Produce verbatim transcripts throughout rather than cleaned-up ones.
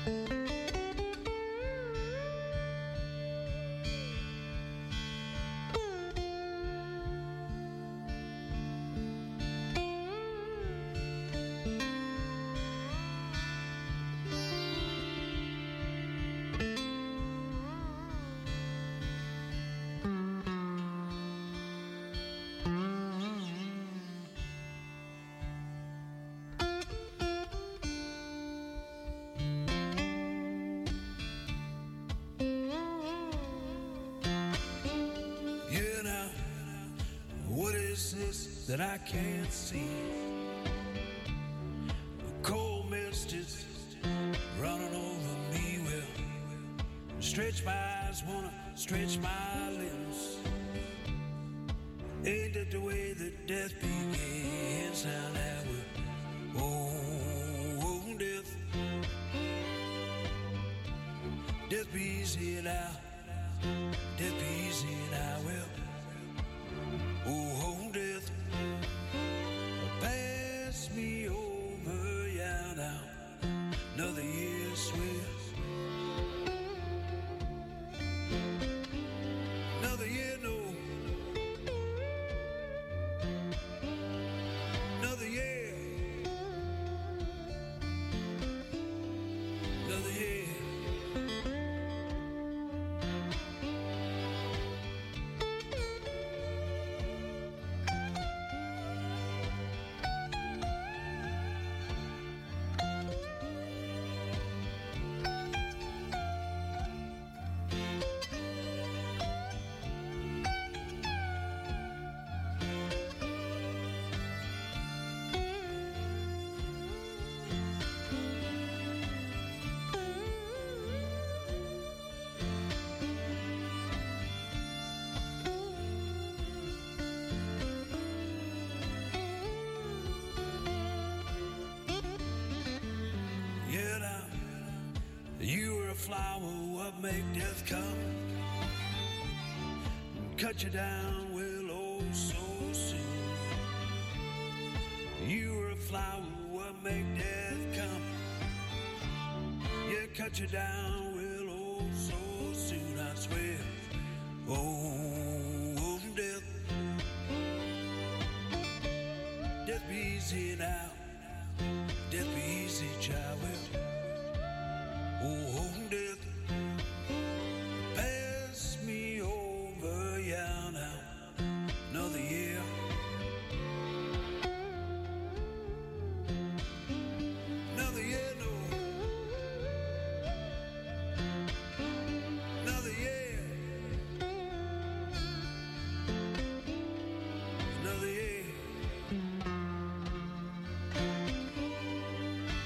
That I can't see. The cold mist is running over me. Well, stretch my eyes, wanna stretch my limbs. Ain't that the way that death begins? Now that we're oh, death, death be easy now, death be easy now. Well, oh, death. Pass me over, yeah, now. Another year swift. Another year, no. Another year. Another year. Make death come and cut you down, well, oh, so soon. You were a flower, what make death come? Yeah, cut you down, well, oh, so soon, I swear. Oh, oh death, death be easy now, death be easy, child, well, oh, oh death. Yeah, now, another year. Another year, no. Another year. Another year.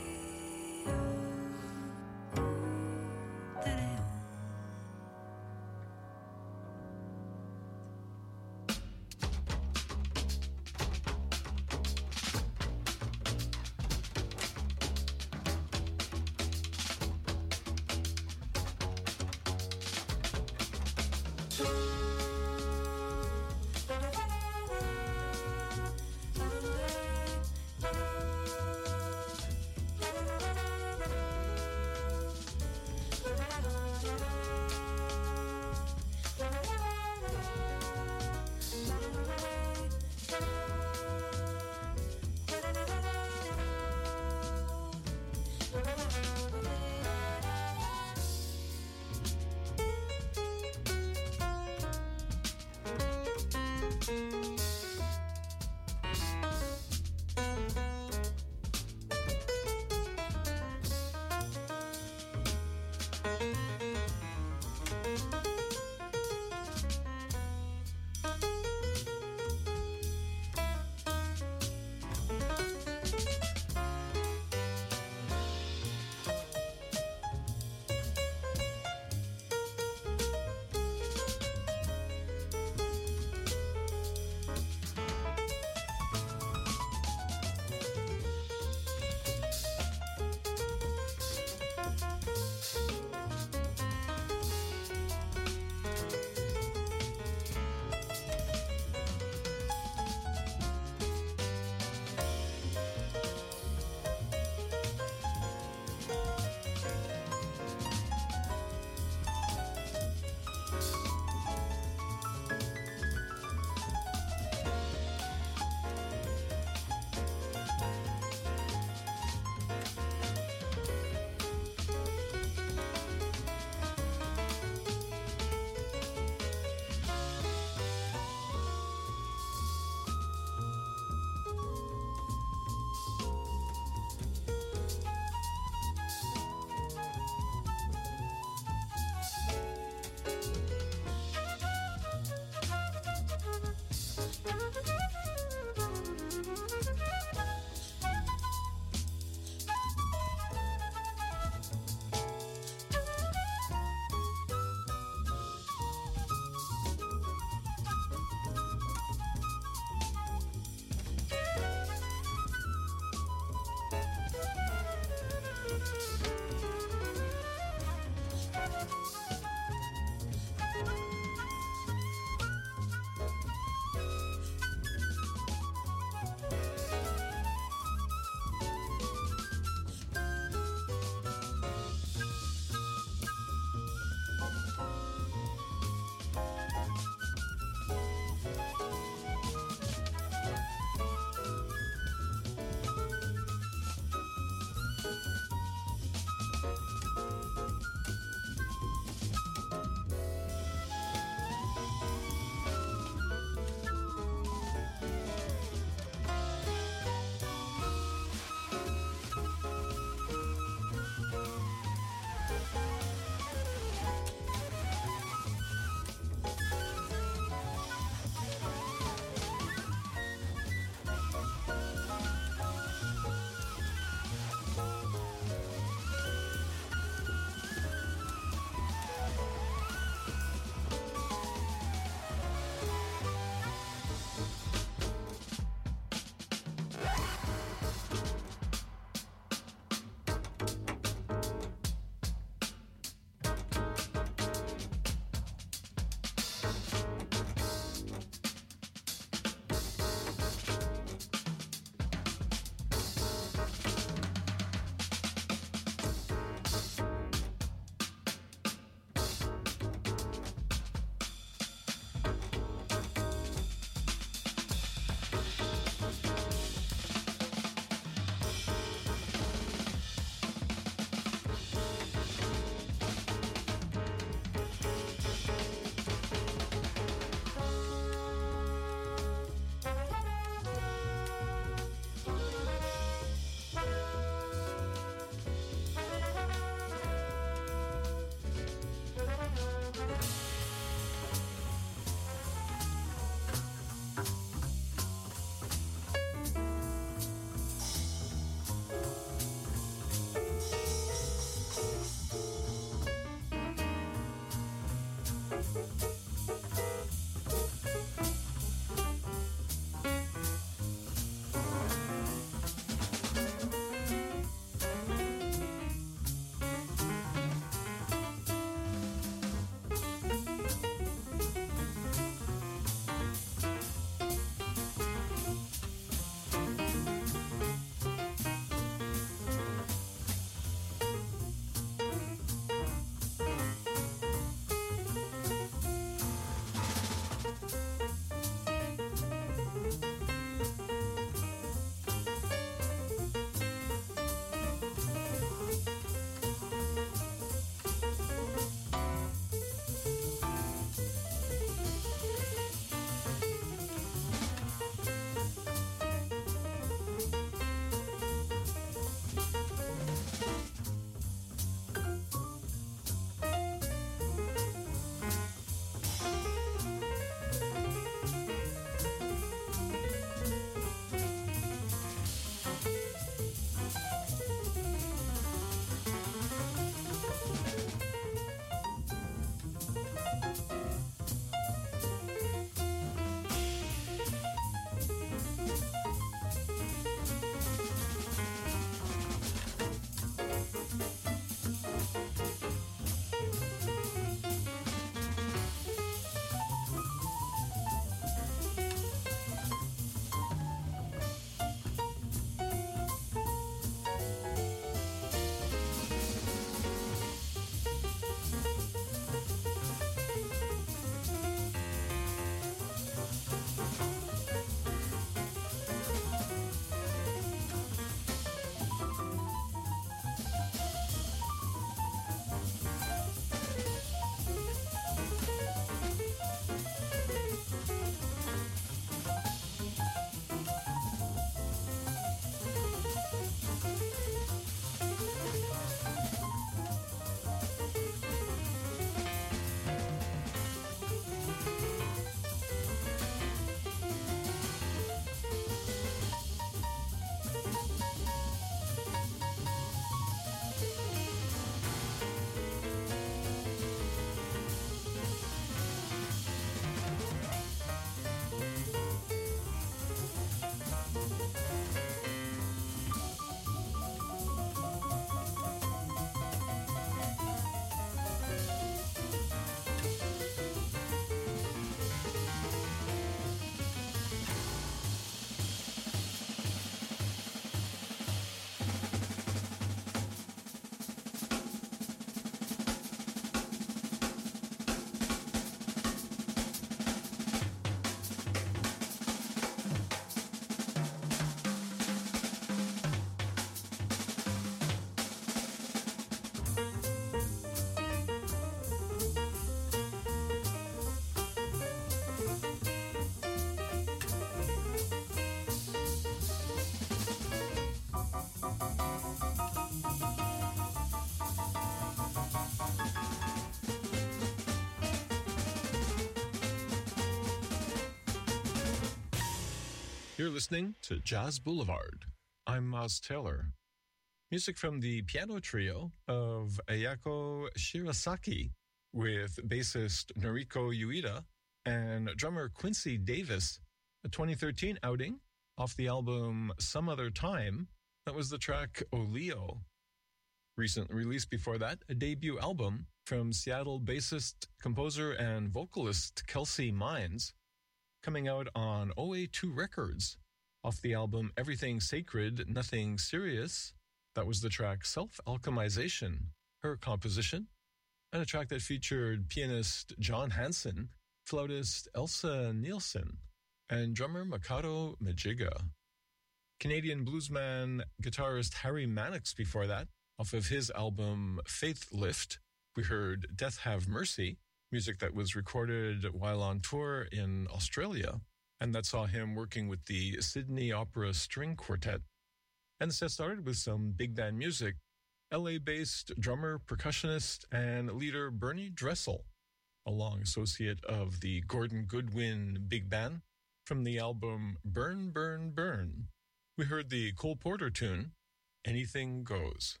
You're listening to Jazz Boulevard. I'm Miles Taylor. Music from the piano trio of Ayako Shirasaki with bassist Noriko Ueda and drummer Quincy Davis, a twenty thirteen outing off the album Some Other Time. That was the track Olio. Recently released before that, a debut album from Seattle bassist, composer, and vocalist Kelsey Mines, coming out on O A two Records off the album Everything Sacred, Nothing Serious. That was the track Self-Alchemization, her composition, and a track that featured pianist John Hanson, flautist Elsa Nielsen, and drummer Makoto Majiga. Canadian bluesman guitarist Harry Mannix before that, off of his album Faith Lift, we heard Death Have Mercy, music that was recorded while on tour in Australia, and that saw him working with the Sydney Opera String Quartet. And the set started with some big band music. L A-based drummer, percussionist, and leader Bernie Dressel, a long associate of the Gordon Goodwin Big Band, from the album Burn, Burn, Burn. We heard the Cole Porter tune, Anything Goes.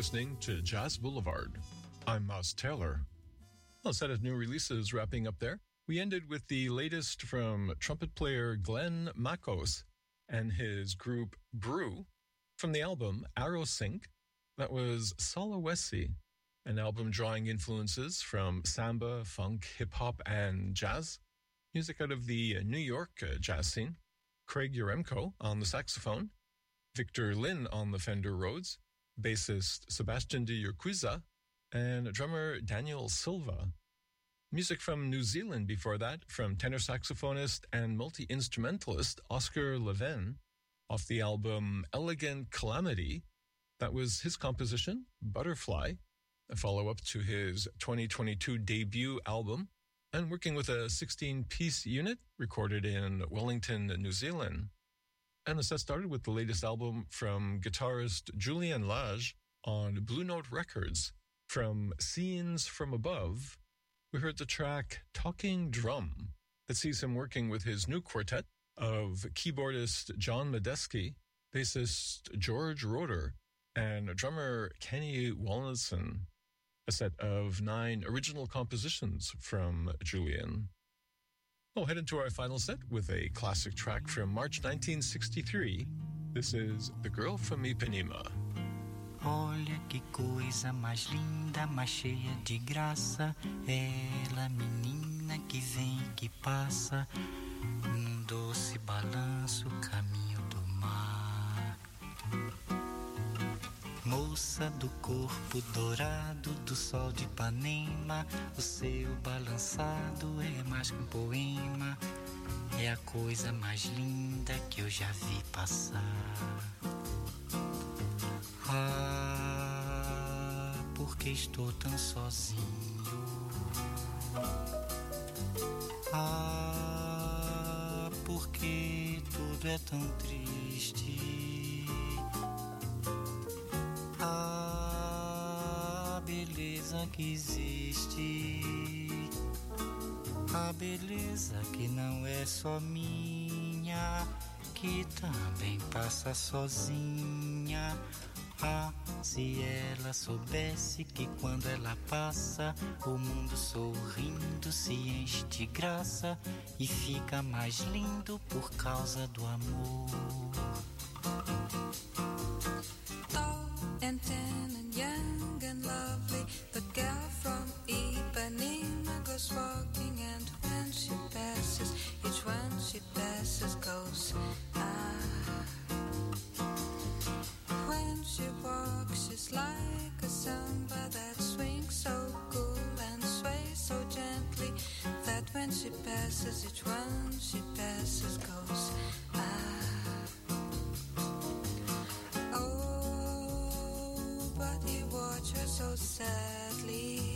listening to Jazz Boulevard. I'm Miles Taylor. A set of new releases wrapping up there. We ended with the latest from trumpet player Glenn Makos and his group Brew from the album Aerosync. That was Solowesi, an album drawing influences from samba, funk, hip-hop, and jazz. Music out of the New York uh, jazz scene. Craig Yaremko on the saxophone, Victor Lin on the Fender Rhodes, bassist Sebastian de Urquiza, and drummer Daniel Silva. Music from New Zealand before that, from tenor saxophonist and multi-instrumentalist Oscar Leven, off the album Elegant Calamity. That was his composition, Butterfly, a follow-up to his twenty twenty-two debut album, and working with a sixteen-piece unit recorded in Wellington, New Zealand. And the set started with the latest album from guitarist Julien Lage on Blue Note Records. From Scenes from Above, we heard the track Talking Drum that sees him working with his new quartet of keyboardist John Medeski, bassist George Roeder, and drummer Kenny Walnadson. A set of nine original compositions from Julien. We'll head into our final set with a classic track from March nineteen sixty-three. This is The Girl from Ipanema. Olha que coisa mais linda, mais cheia de graça. Ela, menina que vem e que passa, num doce balanço, caminho do mar. Moça do corpo dourado do sol de Ipanema, o seu balançado é mais que um poema. É a coisa mais linda que eu já vi passar. Ah, porque estou tão sozinho. Ah, porque tudo é tão triste. A beleza que existe, a beleza que não é só minha, que também passa sozinha. Ah, se ela soubesse que quando ela passa, o mundo sorrindo se enche de graça e fica mais lindo por causa do amor. And tan and young and lovely, the girl from Ipanema goes walking, and when she passes, each one she passes goes ah. When she walks, she's like a samba that swings so cool and sways so gently, that when she passes, each one she passes goes ah. So sadly,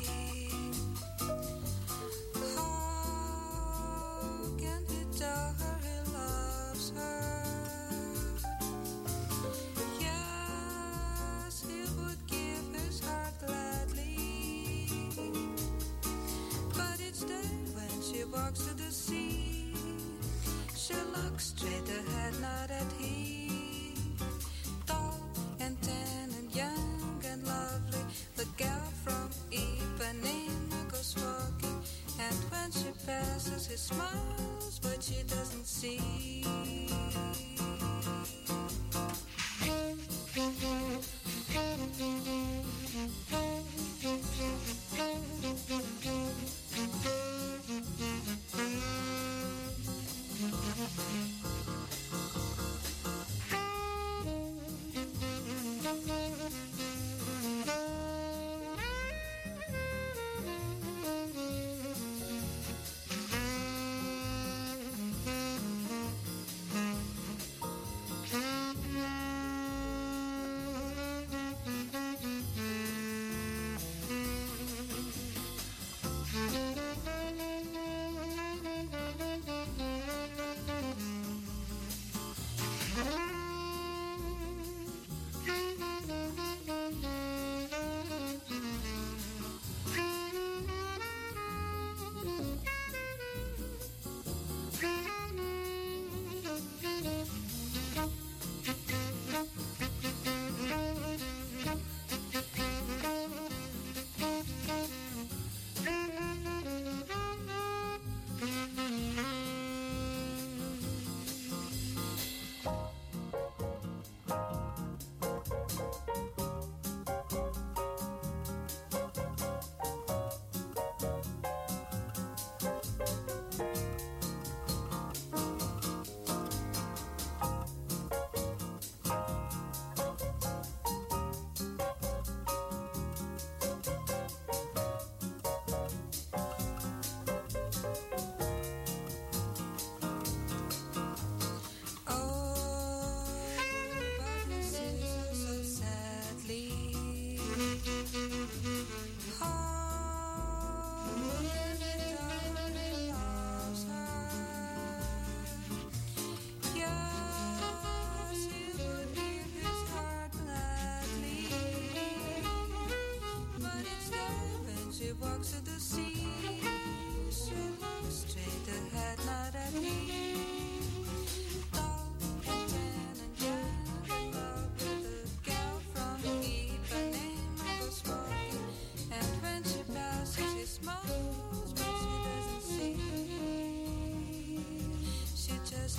how can he tell her he loves her? Yes, he would give his heart gladly, but each day when she walks to the sea, she looks straight ahead, not at him. Tall and tan and young and lovely, the girl from Ipanema goes walking, and when she passes, he smiles, but she doesn't see.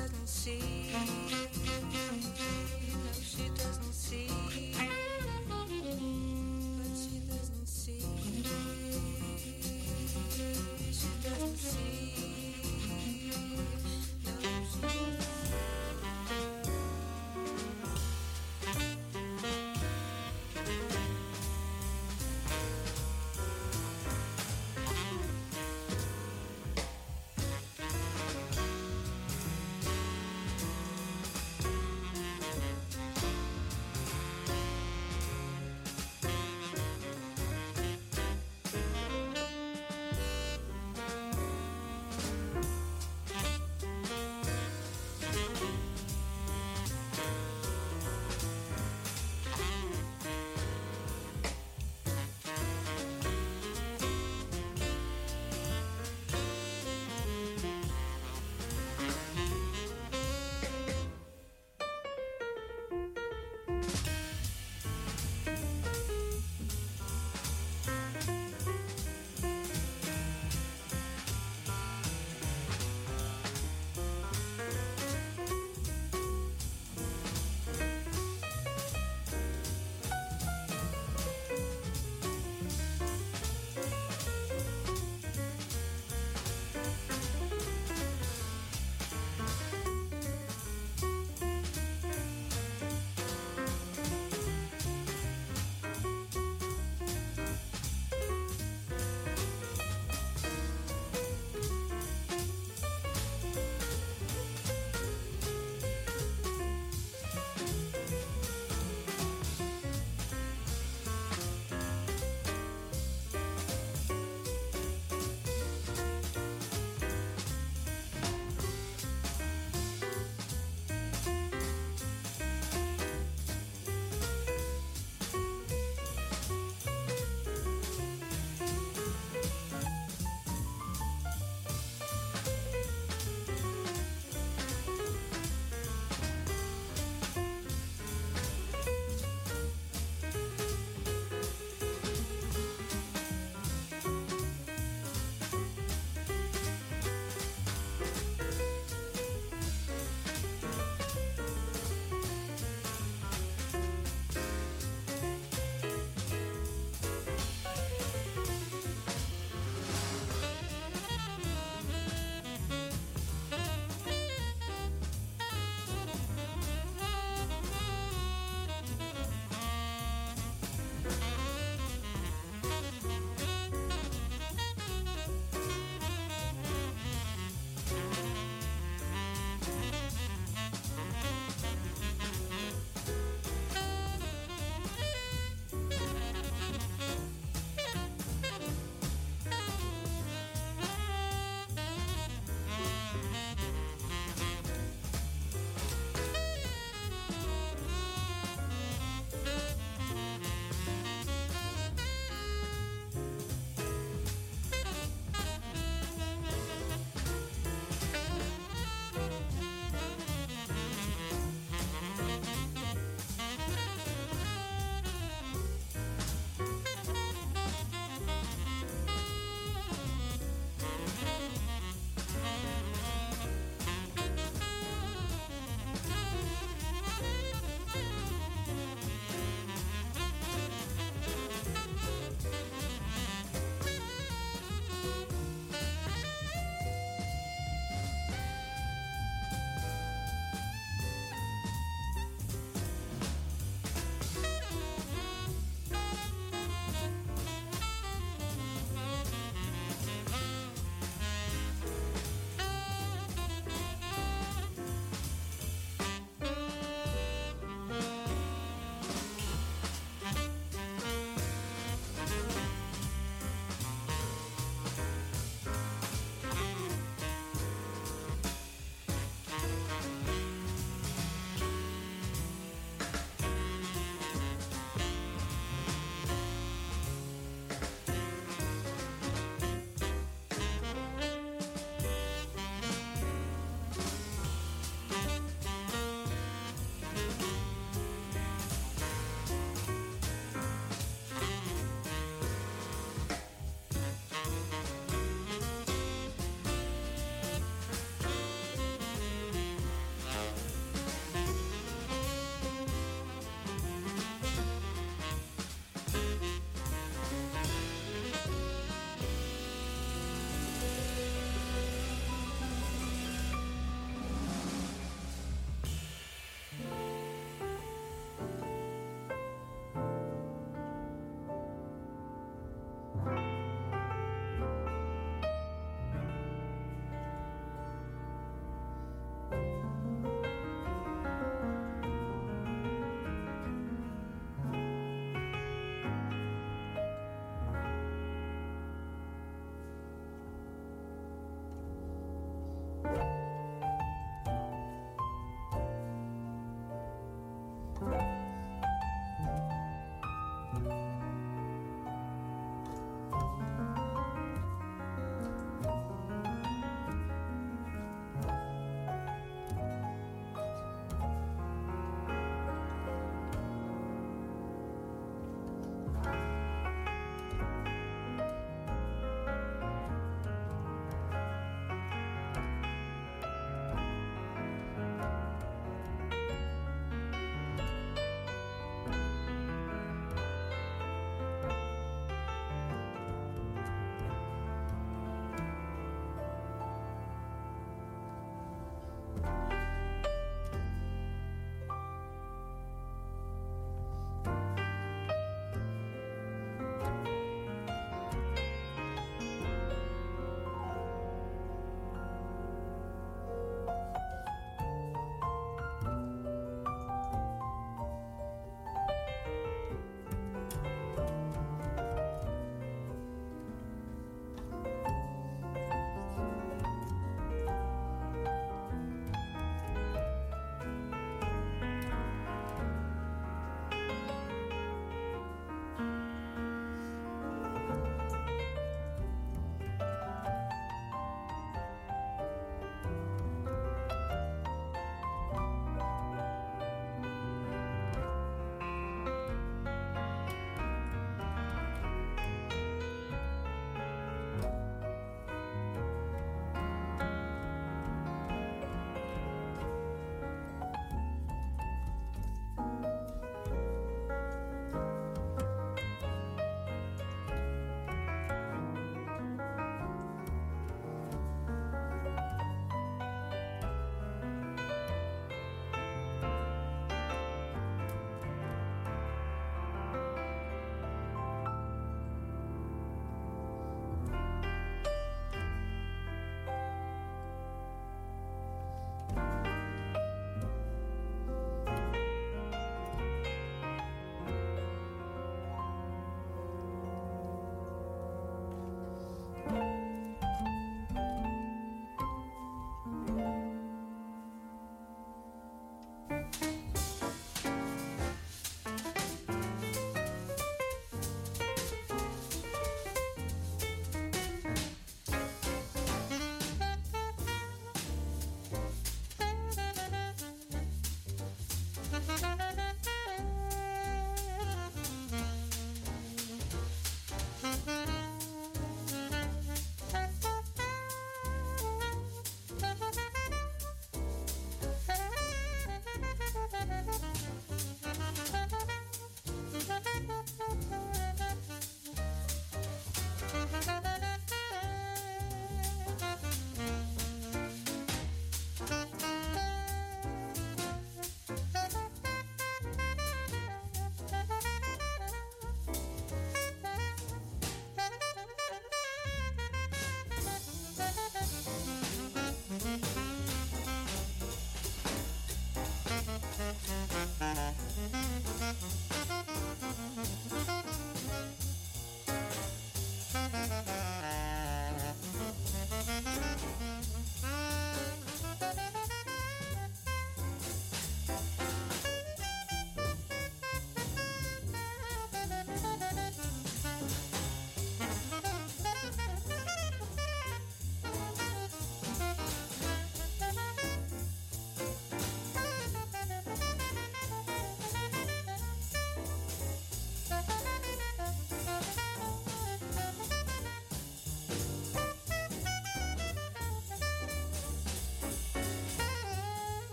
doesn't see. No, she doesn't see. But she doesn't see. She doesn't see. No, she doesn't see.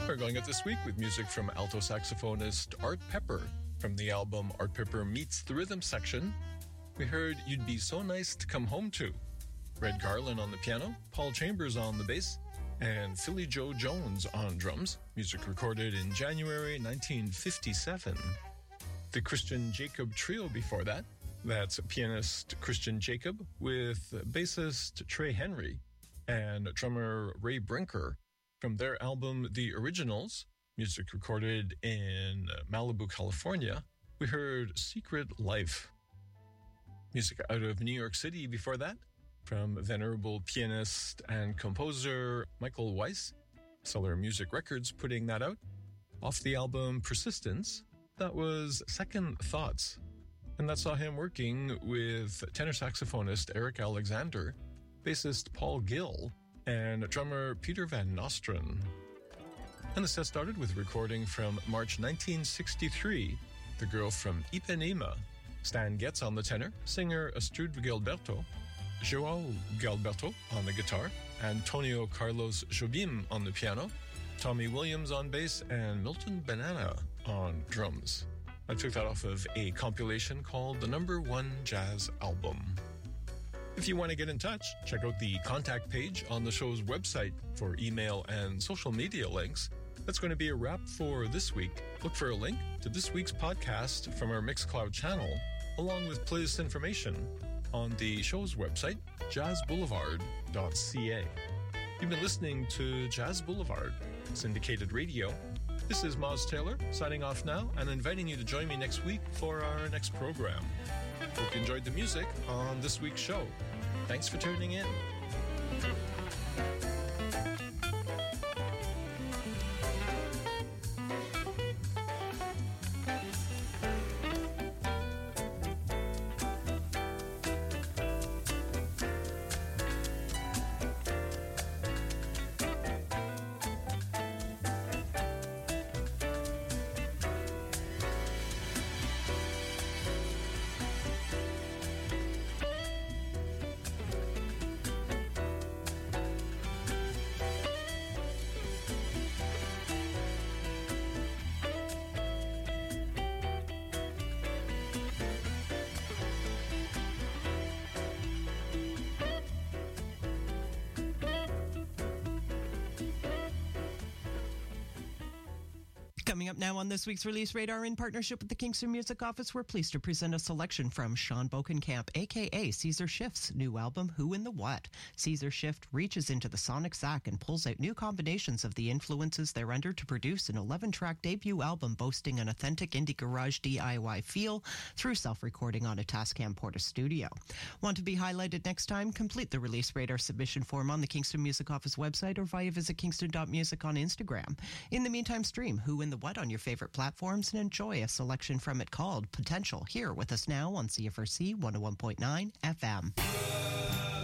We're going out this week with music from alto saxophonist Art Pepper. From the album Art Pepper Meets the Rhythm section, we heard You'd Be So Nice to Come Home To. Red Garland on the piano, Paul Chambers on the bass, and Philly Joe Jones on drums. Music recorded in January nineteen fifty-seven. The Christian Jacob Trio before that. That's pianist Christian Jacob with bassist Trey Henry and drummer Ray Brinker. From their album The Originals, music recorded in Malibu, California, we heard Secret Life. Music out of New York City before that, from venerable pianist and composer Michael Weiss, Solar Music Records putting that out. Off the album Persistence, that was Second Thoughts, and that saw him working with tenor saxophonist Eric Alexander, bassist Paul Gill, and drummer Peter Van Nostrand. And the set started with a recording from March nineteen sixty-three, The Girl from Ipanema. Stan Getz on the tenor, singer Astrud Gilberto, João Gilberto on the guitar, Antonio Carlos Jobim on the piano, Tommy Williams on bass, and Milton Banana on drums. I took that off of a compilation called The Number One Jazz Album. If you want to get in touch, check out the contact page on the show's website for email and social media links. That's going to be a wrap for this week. Look for a link to this week's podcast from our Mixcloud channel, along with playlist information on the show's website, jazz boulevard dot c a. You've been listening to Jazz Boulevard, syndicated radio. This is Moz Taylor, signing off now and inviting you to join me next week for our next program. Hope you enjoyed the music on this week's show. Thanks for tuning in. Coming up now on this week's Release Radar, in partnership with the Kingston Music Office, we're pleased to present a selection from Sean Bokenkamp, a k a. Caesar Shift's new album, Who in the What. Caesar Shift reaches into the sonic sack and pulls out new combinations of the influences they're under to produce an eleven-track debut album boasting an authentic indie garage D I Y feel through self-recording on a Tascam Porta studio. Want to be highlighted next time? Complete the Release Radar submission form on the Kingston Music Office website or via visit kingston dot music on Instagram. In the meantime, stream Who in the What on your favorite platforms and enjoy a selection from it called Potential here with us now on C F R C one oh one point nine F M.